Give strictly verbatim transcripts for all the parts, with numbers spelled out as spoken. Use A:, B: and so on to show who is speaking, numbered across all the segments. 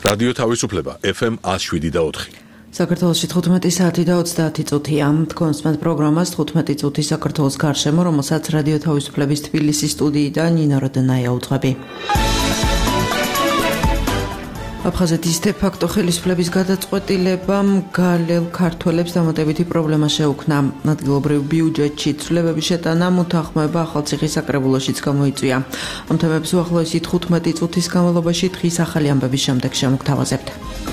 A: რადიო თავისუფლება ეფ ემ one oh seven და four.
B: საქართველოში თხუთმეტი საათი და ოცდაათი წუთია. თქვენს პროგრამას თხუთმეტი წუთი საქართველოს გარშემო, რომელსაც რადიო თავისუფლების თბილისის სტუდიიდან ნინო როდენაია უძღვები. აფხაზეთის დე-ფაქტო ხელისუფლების გადაწყვეტილებამ გალელ ქართველებს დამატებითი პრობლემა შეუქმნა. ადგილობრივ ბიუჯეტში ცვლილებების შეტანა მუთანხმოება ახალციხის საკრებულოშიც გამოიწვია. ამ თემებს უახლოესი თხუთმეტი წუთის განმავლობაში დღის ახალი ამბების შემდეგ შემოგთავაზებთ.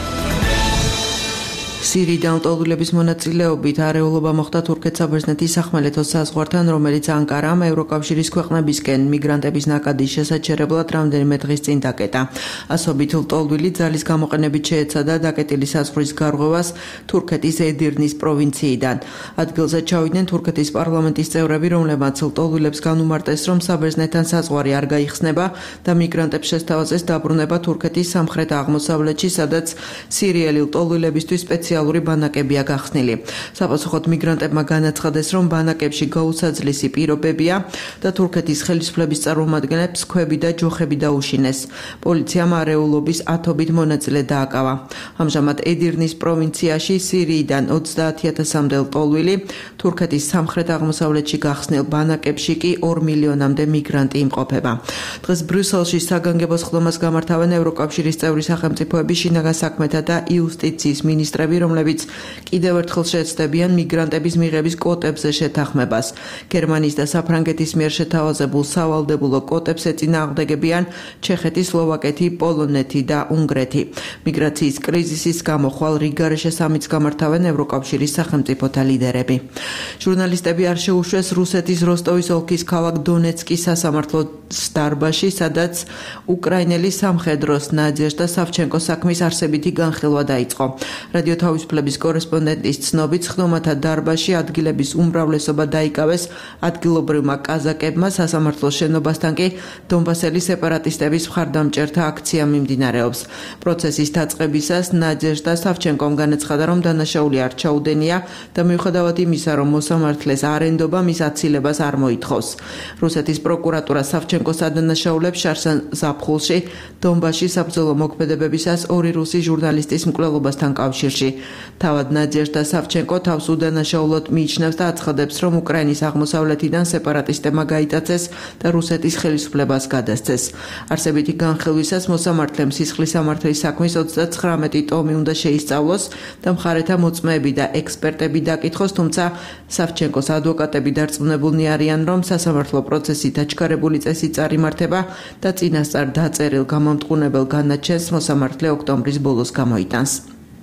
B: სირიიდან ლტოლვილების მონაწილეობით არეულობა მოხდა თურქეთ-საბერძნეთის სახმელეთო საზღვართან, რომელიც ანკარამ ევროკავშირის ქვეყნებისკენ მიგრანტების ნაკადის შესაჩერებლად რამდენიმე დღის წინ დაკეტა. ასობით ლტოლვილი ძალის გამოყენებით შეეცადა დაკეტილი საზღვრის გარღვევას თურქეთის ედირნის პროვინციიდან. ადგილზე ჩავიდნენ თურქეთის პარლამენტის წევრები, რომლებმაც ლტოლვილებს განუმარტეს, რომ საბერძნეთთან საზღვარი არ გაიხსნება და მიგრანტებს შესთავაზეს დაბრუნება თურქეთის სამხრეთ აღმოსავლეთში, სადაც სირიელი ლტოლვილებისთვის სპეციალური ბანაკებია გახსნილი. საპასუხოდ მიგრანტებმა განაცხადეს, რომ ბანაკებში გაუსაძლისი პირობებია და თურქეთის ხელისუფლების წარმომადგენლებს ქვები და ჯოხები დაუშინეს. პოლიციამ არეულობის ათობით მონაწილე დააკავა. ამჟამად ედირნის პროვინციაში სირიიდან ოცდაათი ათასამდე ლტოლვილი, თურქეთის სამხრეთ აღმოსავლეთში გახსნილ ბანაკებში კი ორ მილიონამდე მიგრანტი იმყოფება. დღეს ბრიუსელში საგანგებო სხდომას გამართავენ ევროკავშირის წევრი სახელმწიფოების შინაგან საქმეთა და იუსტიციის მინისტრები, რომლებიც კიდევ ერთხელ შეეცდებიან მიგრანტების მიღების კვოტებზე შეთანხმებას. გერმანიის და საფრანგეთის მიერ შეთავაზებულ სავალდებულო კვოტებს ეწინააღმდეგებიან ჩეხეთი, სლოვაკეთი, პოლონეთი და უნგრეთი. მიგრაციის კრიზისის გამო ხვალ რიგარეშე სამიც გამართავენ ევროკავშირის სახელმწიფოთა ლიდერები. ჟურნალისტები არ შეუშვეს რუსეთის როსტოვის ოლქის ქალაქ დონეცკის სასამართლოს დარბაზში, სადაც უკრაინელი სამხედროს ნადეჟდა სავჩენკოს საქმის არსებითი განხილვა დაიწყო. რადიო თავისუფლების კორესპონდენტის ცნობით, სხდომათა დარბაზში ადგილების უმრავლესობა დაიკავეს ადგილობრივმა კაზაკებმა, სასამართლოს შენობასთან კი დონბასელი სეპარატისტების მხარდამჭერთა აქცია მიმდინარეობს. პროცესის დაწყებისას ნადეჟდა სავჩენკომ განაცხადა, რომ დანაშაული არ ჩაუდენია და მიუხედავად იმისა, რომ მოსამართლეს არ ენდობა, მის აცილებას არ მოითხოვს. რუსეთის პროკურატურა სავჩენკოს ადანაშაულებს შარსან ზაფხულში დონბასში საბრძოლო მოქმედებებისას ორი რუსი ჟურნალისტის მკვლელობასთან კავშირში. თავად ნადეჟდა სავჩენკო თავს უდანაშაულოდ მიიჩნევს და აცხადებს, რომ უკრაინის აღმოსავლეთიდან სეპარატისტებმა გაიტაცეს და რუსეთის ხელისუფლებას გადასცეს. არსებითი განხილვისას მოსამართლემ სისხლის სამართლის საქმის ოცდაცხრამეტი ტომი უნდა შეისწავლოს და მხარეთა მოწმეები და ექსპერტები დაკითხოს, თუმცა სავჩენკოს ადვოკატები დარწმუნებულნი არიან, რომ სასამართლო პროცესი დაჩქარებული წესით წარიმართება და წინასწარ დაწერილ გამომტყუნებელ განაჩენს მოსამართლე ოქტომბრის ბოლოს გამოიტანს.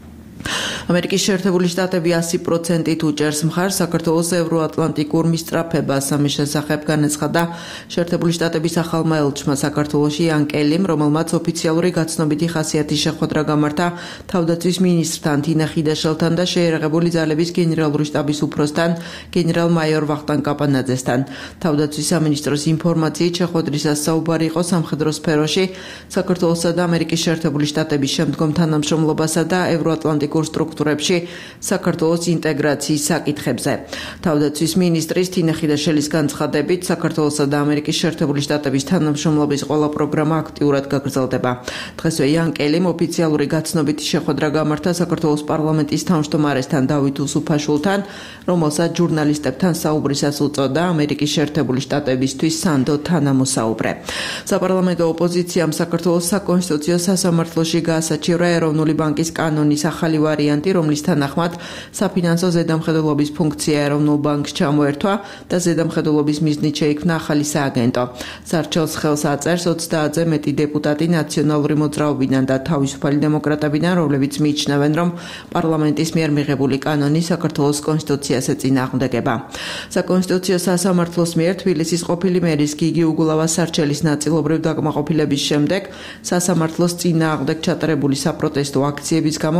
B: ამერიკის შეერთებული შტატები ასი პროცენტით უჭერს მხარს საქართველოს ევროატლანტიკურ მისწრაფებას. ამის შესახებ განაცხადა შეერთებული შტატების ახალმა ელჩმა საქართველოში იან კელიმ, რომელმაც ოფიციალური გაცნობითი ხასიათის შეხვედრა გამართა თავდაცვის მინისტრთან თინა ხიდაშელთან და შეიარაღებული ძალების გენერალური შტაბის უფროსთან გენერალ-მაიორ ვახტანგ კაპანაძესთან. თავდაცვის სამინისტროს ინფორმაციით შეხვედრისას საუბარი იყო სამხედრო სფეროში საქართველოსა და ამერიკის შეერთებული შტატების შემდგომ თანამშრომლობასა და ევროატლანტიკურ სტრუქტურებში საქართველოს ინტეგრაციის საკითხებზე. თავდაცვის მინისტრის თინა ხიდაშელის განცხადებით, საქართველოსა და ამერიკის შეერთებული შტატების თანამშრომლობის ყველა პროგრამა აქტიურად გაგრძელდება. დღესვე იან კელიმ ოფიციალური გაცნობითი შეხვედრა გამართა საქართველოს პარლამენტის თავმჯდომარესთან დავით უსუფაშვილთან, რომელსაც ჟურნალისტებთან საუბრისას უწოდა ამერიკის შეერთებული შტატებისთვის სანდო თანამოსაუბრე. საპარლამენტო ოპოზიციამ საქართველოს საკონსტიტუციო სასამართლოში გაასაჩივრა ეროვნული ბანკის კანონის ახალი ვარიანტი, რომლის თანახმად საფინანსო ზედამხედველობის ფუნქცია ეროვნულ ბანკს ჩამოერთვა და ზედამხედველობის მიზნით შეიქმნა ახალი სააგენტო. სარჩელს ხელს აწერს ოცდაათზე მეტი დეპუტატი ნაციონალური მოძრაობიდან და თავისუფალი დემოკრატებიდან, რომლებიც მიიჩნევენ, რომ პარლამენტის მიერ მიღებული კანონი საქართველოს კონსტიტუციას ეწინააღმდეგება. საკონსტიტუციო სასამართლოს მიერ თბილისის ყოფილი მერის გიგი უგულავას სარჩელის ნაწილობრივ დაკმაყოფილების შემდეგ სასამართლოს წინააღმდეგ ჩატარებული საპროტესტო აქციების გამო განცხადება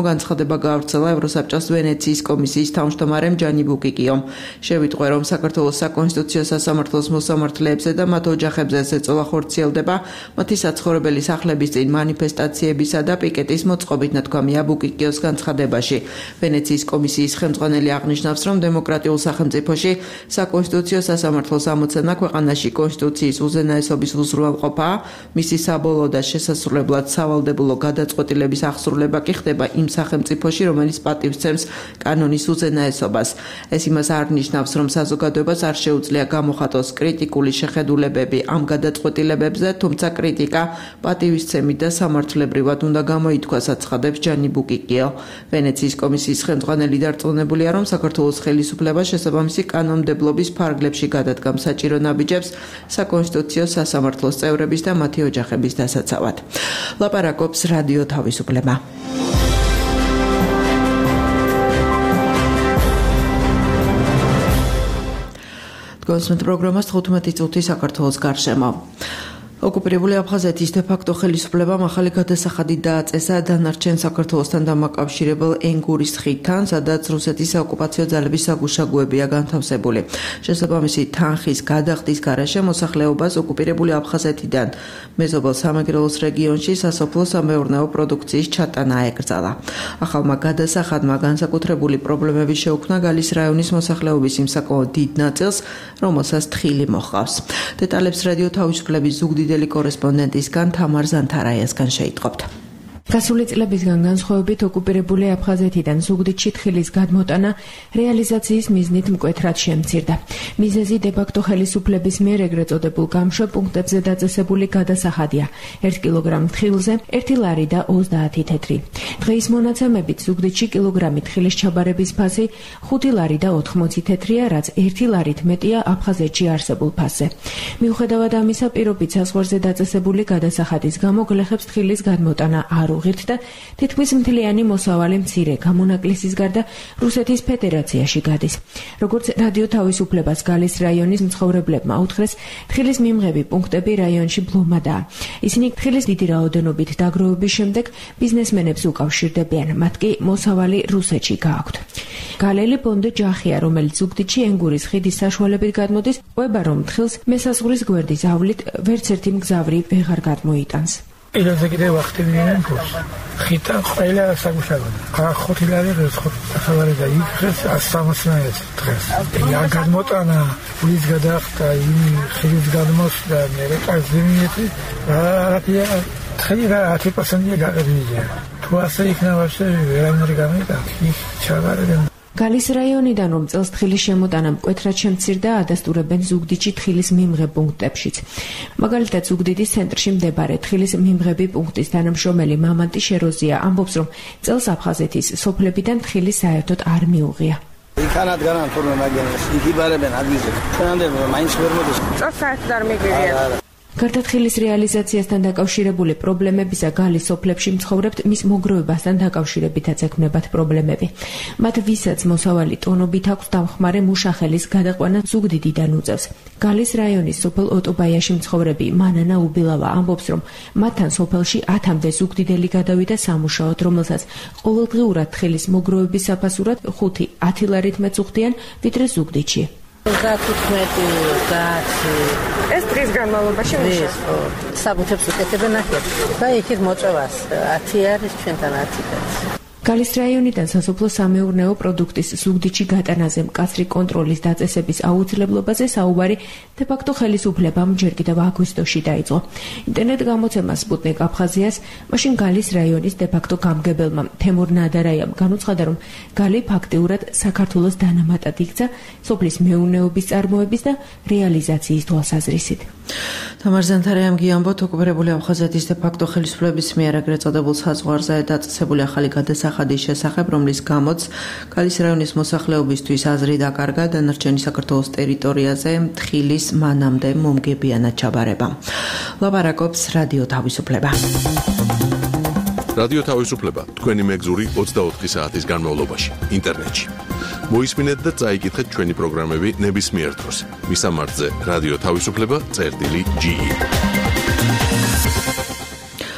B: წოდება გავრცელა ევროსაბჭოს ვენეციის კომისიის თავმჯდომარემ ჯანი ბუკიკიომ. Შევიტყვე, რომ საქართველოს საკონსტიტუციო სასამართლოს მოსამართლეებზე და მათ ოჯახებზე ზეწოლა ხორციელდება მათი საცხოვრებელი სახლების წინ მანიფესტაციებისა და პიკეტის მოწყობით, ნათქვამია ბუკიკიოს განცხადებაში. ვენეციის კომისიის ხელმძღვანელი აღნიშნავს, რომ დემოკრატიულ სახელმწიფოში საკონსტიტუციო სასამართლოს ამოცანა ქვეყანაში კონსტიტუციის უზენაესობის უზრუნველყოფაა, მისი საბოლოო და შესასრულებლად სავალდებულო გადაწყვეტილების აღსრულება კი ხდება იმ სახელმწიფოში, რომელიც პატივსცემს კანონის უზენაესობას. ეს იმას არ ნიშნავს, რომ საზოგადოებას არ შეუძლია გამოხატოს კრიტიკული შეხედულებები ამ გადაწყვეტილებებზე, თუმცა კრიტიკა პატივისცემით და სამართლებრივად უნდა გამოითქვას, აცხადებს ჯანი ბუკიკიო. ვენეციის კომისიის ხელმძღვანელი დარწმუნებულია, რომ საქართველოს ხელისუფლება შესაბამისი კანონმდებლობის ფარგლებში გადადგამ საჭირო ნაბიჯებს საკონსტიტუციო სასამართლოს წევრების და მათი ოჯახების დასაცავად. ლაპარაკობს რადიო თავისუფლება. გოსმეთ პროგრამას თხუთმეტი წუთი საქართველოს გარშემო. ოკუპირებული აფხაზეთის დე-ფაქტო ხელისუფლებამ ახალი გადასახადი დააწესა დანარჩენ საქართველოსთან დამაკავშირებელ ენგურის ხიდთან, სადაც რუსეთის საოკუპაციო ძალების საგუშაგოებია განთავსებული. შესაბამისი თანხის გადახდის გარეშე მოსახლეობას ოკუპირებული აფხაზეთიდან მეზობელ სამეგრელოს რეგიონში სასოფლო-სამეურნეო პროდუქციის ჩატანა ეკრძალა. ახალმა გადასახადმა განსაკუთრებული პრობლემები შეუქმნა გალის რაიონის მოსახლეობის იმ საკმაოდ დიდ ნაწილს, რომელსაც თხილი მოჰყავს. დეტალებს რადიო თავისუფლების ზუგდიდელი კორესპონდენტისგან თამარ ზანთარაიასგან შეიტყობთ.
C: გასული წლებისგან განსხვავებით ოკუპირებული აფხაზეთიდან ზუგდიდში თხილის გადმოტანა რეალიზაციის მიზნით მკვეთრად შემცირდა. მიზეზი დე-ფაქტო ხელისუფლების მიერ ეგრეთ წოდებულ გამშვე პუნქტებზე დაწესებული გადასახადია. ერთ კილოგრამ თხილზე ერთი ლარი და ოცდაათი თეთრი. დღეის მონაცემებით ზუგდიდში კილოგრამი თხილის ჩაბარების ფასი ხუთი ლარი და ოთხმოცი თეთრია, რაც ერთი ლარით მეტია აფხაზეთში არსებულ ფასზე. მიუხედავად ამისა, პირობით საზღვარზე დაწესებული გადასახადის გამო გლეხებს თხილის გადმოტანა არ უღირთ და თითქმის მთლიანი მოსავალი მცირე გამონაკლისის გარდა რუსეთის ფედერაციაში გადის. როგორც რადიო თავისუფლებას გალის რაიონის მცხოვრებლებმა უთხრეს, თხილის მიმღები პუნქტები რაიონში ბლომადაა. ისინი თხილის დიდი რაოდენობით დაგროვების შემდეგ ბიზნესმენებს უკავშირდებიან, მათ კი მოსავალი რუსეთში გააქვთ. გალელი ბონდე ჯახია, რომელიც ზუგდიდში ენგურის ხიდის საშუალებით გადმოდის, ყვება, რომ თხილს მესაზღვრის გვერდის ავლით ვერც ერთი მგზავრი ვეღარ გადმოიტანს.
D: Ilose კიდევ ახტენიან ფულს. ხითა ყველა საგუშაგოა. ხუთი ლარი ხუთი და იქეს ასამოსნაეს დღეს. და გადმოტანა პულის გადახდა იმ ხილის გადმოსდა მე რეკაზიმიეთი რაფია ხილა ათი პროცენტი გაგებია. თუ ასე იქნება ვერანაირი გამიდა იქ ჩავარდნენ.
C: გალის რაიონიდან რომ წელს თხილის შემოტანა მკვეთრად შემცირდა, ადასტურებენ ზუგდიდში თხილის მიმღებ პუნქტებშიც. მაგალითად, ზუგდიდის ცენტრში მდებარე თხილის მიმღები პუნქტის თანამშრომელი მამანტი შეროზია ამბობს, რომ წელს აფხაზეთის სოფლებიდან თხილი საერთოდ არ მიუღია.
E: იქანად განან თურმე მაგიანას იგიბარებენ ადგილზე. ჩვენამდე მაინც ვერ მოდის.
F: წელს საერთოდ არ მიგვიღია.
C: გარდა თხილის რეალიზაციასთან დაკავშირებული პრობლემებისა, გალის სოფლებში მცხოვრებთ მის მოგროვებასთან დაკავშირებითაც ექმნებათ პრობლემები. მათ ვისაც მოსავალი ტონობით აქვს დამხმარე მუშახელის გადაყვანა ზუგდიდიდან უწევს. გალის რაიონის სოფელ ოტობაიაში მცხოვრები მანანა უბილავა ამბობს, რომ მათთან სოფელში ათამდე ზუგდიდელი გადავიდა სამუშაოდ, რომელსაც ყოველდღიურად თხილის მოგროვების საფასურად ხუთი ათი ლარით მეწუხდიან, ვიდრე ზუგდიდში.
F: ოცდათხუთმეტი ოცდაათი ეს დღის განმავლობაში მუშაობ.
G: საბუთებს უკეთებენ ახლა და იქით მოწევას ათი არის ჩვენთან ათი კაცი.
C: გალის რაიონიდან სასოფლო-სამეურნეო პროდუქტის ზუგდიდში გატანაზე მკაცრი კონტროლის დაწესების აუცილებლობაზე საუბარი დე-ფაქტო ხელისუფლებამ ჯერ კიდევ აგვისტოში დაიწყო. ინტერნეტ გამოცემა სპუტნიკ აფხაზიას მაშინ გალის რაიონის დე-ფაქტო გამგებელმა თემურ ნადარაიამ განუცხადა, რომ გალი ფაქტიურად საქართველოს დანამატად იქცა სოფლის მეურნეობის წარმოების და რეალიზაციის თვალსაზრისით.
B: თამარ ზანთარაიამ გიამბოთ, ოკუპირებული აფხაზეთის დე-ფაქტო ხელისუფლების მიერ ეგრეთ წოდებულ საზღვარზე დაწესებული ახალი გადასახადის შესახებ, რომლის გამოც გალის რაიონის მოსახლეობისთვის აზრი დაკარგა დანარჩენი საქართველოს ტერიტორიაზე თხილის მანამდე მომგებიანად ჩაბარება. ლაპარაკობს რადიო თავისუფლება.
A: რადიო თავისუფლება თქვენი მეგზური ოცდაოთხი საათის განმავლობაში ინტერნეტში. მოისმინეთ და წაიკითხეთ ჩვენი პროგრამები ნებისმიერ დროს. მისამართზე რადიო თავისუფლება წერტილი ჯი.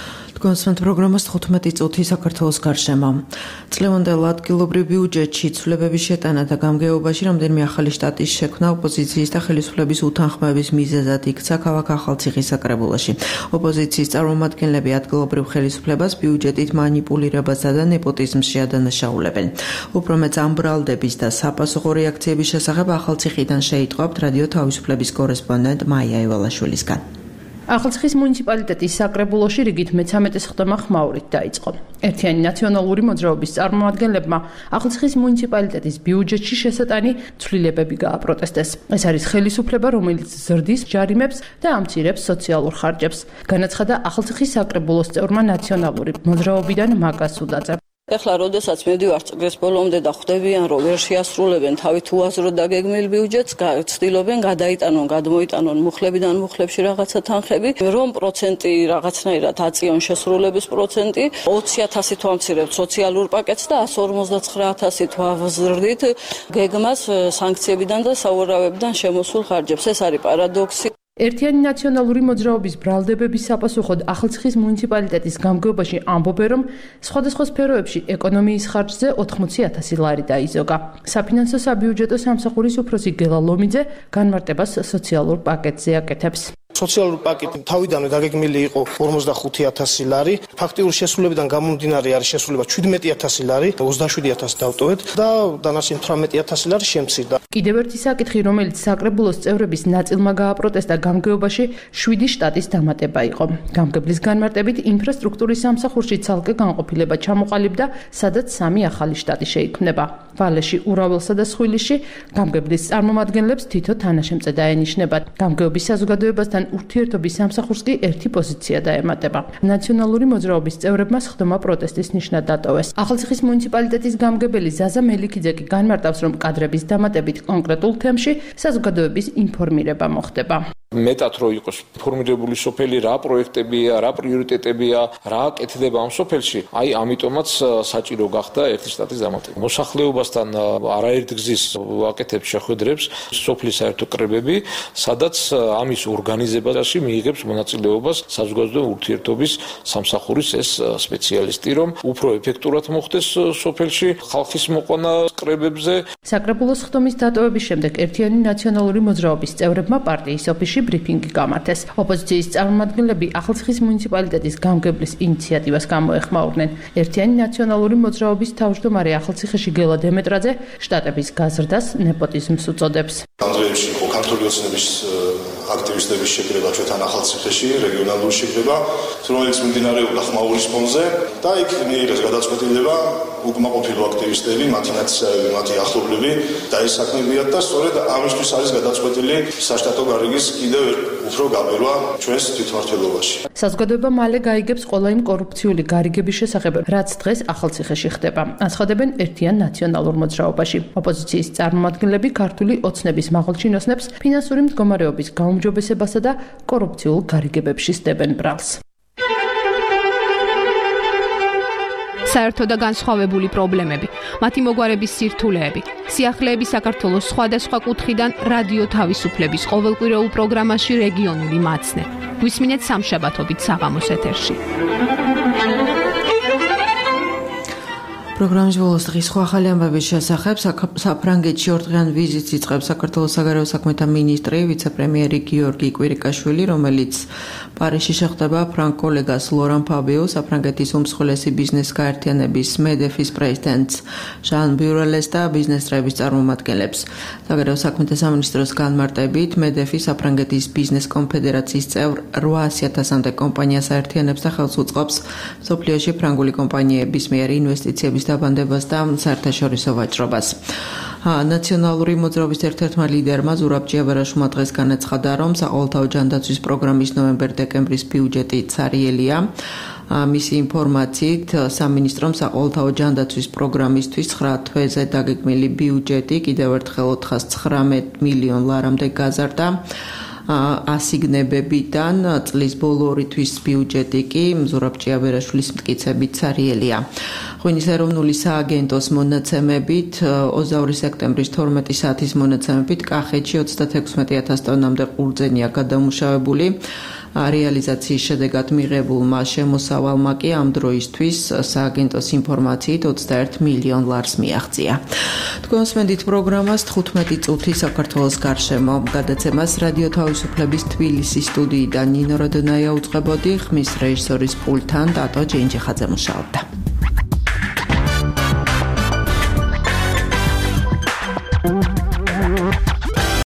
B: კონსვენტ პროგრამას თხუთმეტი წუთი საქართველოს გარშემო. წლევანდელ ადგილობრივ ბიუჯეტში ცვლილებების შეტანა და გამგეობაში რამდენიმე ახალი შტატის შექმნა ოპოზიციის და ხელისუფლების უთანხმოების მიზეზად იქცა ქალაქ ახალციხის საკრებულოში. ოპოზიციის წარმომადგენლები ადგილობრივ ხელისუფლებას ბიუჯეტით მანიპულირებასა და ნეპოტიზმს შეადანაშაულებენ. უფრო მეც ამ ბრალდების და საპასუხო რეაქციების შესახებ ახალციხიდან შეიტყობთ რადიო თავისუფლების კორესპონდენტ მაია ევალაშვილისგან.
H: ახალციხის მუნიციპალიტეტის საკრებულოში რიგით მეცამეტეს ხდომა ხმაურით დაიწყო. ერთიანი ნაციონალური მოძრაობის წარმომადგენლებმა ახალციხის მუნიციპალიტეტის ბიუჯეტში შესატანი ცვლილებები გააპროტესტეს. ეს არის ხელისუფლება, რომელიც ზრდის ჯარიმებს და ამცირებს სოციალურ ხარჯებს. განაცხადა ახალციხის საკრებულოს წევრმა ნაციონალური მოძრაობიდან მაკა სუდაძე.
I: ეხლა როდესაც მედივარ წლის ბოლომდე და ხვდებიან რომ ვერ შეასრულებენ თავით უაზროდ დაგეგმილ ბიუჯეტს, ცდილობენ გადაიტანონ, გადმოიტანონ მუხლებიდან მუხლებში რაღაცა თანხები, რომ პროცენტი რაღაცნაირად აწიონ შესრულების პროცენტი, ოცი ათასით ვამცირებთ სოციალურ პაკეტს და εκατს ორმოცდაცხრა ათასით ვავზრდით გეგმას სანქციებიდან და საურავებიდან შემოსულ ხარჯებს. ეს არის პარადოქსი.
H: ერთიანი ნაციონალური მოძრაობის ბრალდებების საპასუხოდ ახალციხის მუნიციპალიტეტის გამგეობაში ამბობენ, რომ სხვადასხვა სფეროებში ეკონომიის ხარჯზე ოთხმოცი ათასი ლარი დაიზოგა. საფინანსო საბიუჯეტო სამსახურის უფროსი გელა ლომიძე განმარტებას სოციალურ პაკეტზე აკეთებს.
J: სოციალური პაკეტი თავიდანვე დაგეგმილი იყო ორმოცდახუთი ათასი ლარი, ფაქტიურ შესრულებიდან გამომდინარე არის შესრულება შვიდმეტი ათასი ლარი, ოცდაშვიდი ათასი დავტოვეთ და დანარჩენი თვრამეტი ათასი ლარი შემცირდა.
H: კიდევ ერთი საკითხი, რომელიც საკრებულოს წევრების ნაწილმა გააპროტესტა გამგეობაში, შვიდი შტატის დამატება იყო. გამგებლის განმარტებით ინფრასტრუქტურის სამსახურში ცალკე განყოფილება ჩამოყალიბდა, სადაც სამი ახალი შტატი შეიქმნება. ვალეში, ურაველსა და სხვილისში გამგებლის წარმომადგენლებს თითო თანაშემწე დაენიშნება. გამგეობის საზოგადოებასთან ურთიერთობის სამსახურს კი ერთი პოზიცია დაემატება. ნაციონალური მოძრაობის წევრებმა სხდომა პროტესტის ნიშნად დატოვეს. ახალციხის მუნიციპალიტეტის გამგებელი ზაზა მელიქიძე კი განმარტავს, რომ კადრების დამატებით კონკრეტულ თემში საზოგადოების ინფორმირება მოხდება.
K: მეტად რო იყოს ფორმირებული სოფელი, რა პროექტებია, რა პრიორიტეტებია, რა აკეთდება ამ სოფელში, აი ამიტომაც საჭირო გახდა ერთი შტატის დამატება. მოსახლეობასთან არაერთ გზის აკეთებს შეხვედრებს სოფლის საერთო კრებები, სადაც ამის ორგანიზებაში მიიღებს მონაწილეობას საზოგადოებრივი ურთიერთობის სამსახურის ეს სპეციალისტი, რომ უფრო ეფექტურად მოხდეს სოფელში ხალხის მოყვანა კრებებზე.
H: საკრებულოს ხდომის დატოვების შემდეგ ერთიანი ნაციონალური მოძრაობის წევრებმა პარტიის ოფისში ბრიფინგი გამართეს. ოპოზიციის წარმომადგენლები ახალციხის მუნიციპალიტეტის გამგებლის ინიციატივას გამოეხმაურნენ. ერთიანი ნაციონალური მოძრაობის თავმჯდომარე ახალციხეში გელა დემეტრაძე შტატების გაზრდას ნეპოტიზმს უწოდებს.
L: ანდრეევში იყო ქართული ოცნების აქტივისტების შეკრება ჩვენთან ახალციხეში, რეგიონალური შეკრება, რომელიც მიმდინარეობდა ხმაურის ფონზე და იქ მიიღეს გადაწყვეტილება უკმაყოფილო აქტივისტები, მათი ნაცისებები, მათი ახლობლები დაესაქმებიათ და სწორედ ამისთვის არის გადაწყვეტილი საშტატო გარიგის კიდევ უფრო გაბერვა ჩვენს თვითმმართველობაში.
H: საზოგადოება მალე გაიგებს ყველა იმ კორუფციული გარიგების შესახებ, რაც დღეს ახალციხეში ხდება. აცხადებენ ერთიან ნაციონალურ მოძრაობაში. ოპოზიციის წარმომადგენლები ქართული ოცნების მაღალჩინოსნებს ფინანსური მდგომარეობის გაუმჯობესებასა და კორუფციულ გარიგებებში სდებენ ბრალს.
M: საერთო და განსხვავებული პრობლემები, მათი მოგვარების სირთულეები, სიახლეები საქართველოს სხვადასხვა კუთხიდან რადიო თავისუფლების ყოველკვირეულ პროგრამაში რეგიონული მაცნე. გვისმინეთ სამშაბათობით საღამოს ეთერში.
B: პროგრამის ბოლოს დღის სხვა ახალი ამბების შესახებ საფრანგეთში ორდღიან ვიზიტს იწყებს საქართველოს საგარეო საქმეთა მინისტრი, ვიცე-პრემიერი გიორგი კვირიკაშვილი, რომელიც პარიზში შეხვდება ფრანგ კოლეგას ლორან ფაბიოს, საფრანგეთის უმსხვილესი ბიზნეს გაერთიანების მედეფის პრეზიდენტს ჟან ბიურელეს და ბიზნესტრების წარმომადგენლებს. საგარეო საქმეთა სამინისტროს განმარტებით, მედეფი საფრანგეთის ბიზნეს კონფედერაციის წევრ რვაასი ათასამდე კომპანიას აერთიანებს და ხელს უწყობს მსოფლიოში ფრანგული კომპანიების მიერ ინვესტიციების დაბანდებას და საერთაშორისო ვაჭრობას. ნაციონალური მოძრაობის ერთ-ერთმა ლიდერმა ზურაბ ჯიაბარაშვილმა დღეს განაცხადა, რომ საყოველთაო ჯანდაცვის პროგრამის ნოემბერ-დეკემბრის ბიუჯეტი ცარიელია. მისი ინფორმაციით, სამინისტრომ საყოველთაო ჯანდაცვის პროგრამისთვის ცხრა თვეზე დაგეგმილი ბიუჯეტი კიდევ ერთხელ ოთხასცხრამეტ მილიონ ლარამდე გაზარდა. ასიგნებებიდან წლის ბოლო ორი თვის ბიუჯეტი კი ზურაბ ჭიაბერაშვილის მტკიცებით სარიელია. ღვინის ეროვნული სააგენტოს მონაცემებით ოცდაორი სექტემბრის თორმეტი საათის მონაცემებით კახეთში ოცდათექვსმეტი ათას ტონამდე ყურძენია გადამუშავებული. რეალიზაციის შედეგად მიღებულმა შემოსავალმა კი ამ დროისთვის სააგენტოს ინფორმაციით ოცდაერთ მილიონ ლარს მიაღწია. თქვენ მსმენთ პროგრამას თხუთმეტი წუთი საქართველოს გარშემო. გადაცემას რადიო თავისუფლების თბილისის სტუდიიდან ნინო როდონაია უწყებოდი, ხმის რეჟისორის პულტთან დატო ჯენჯიხაძე მუშაობდა.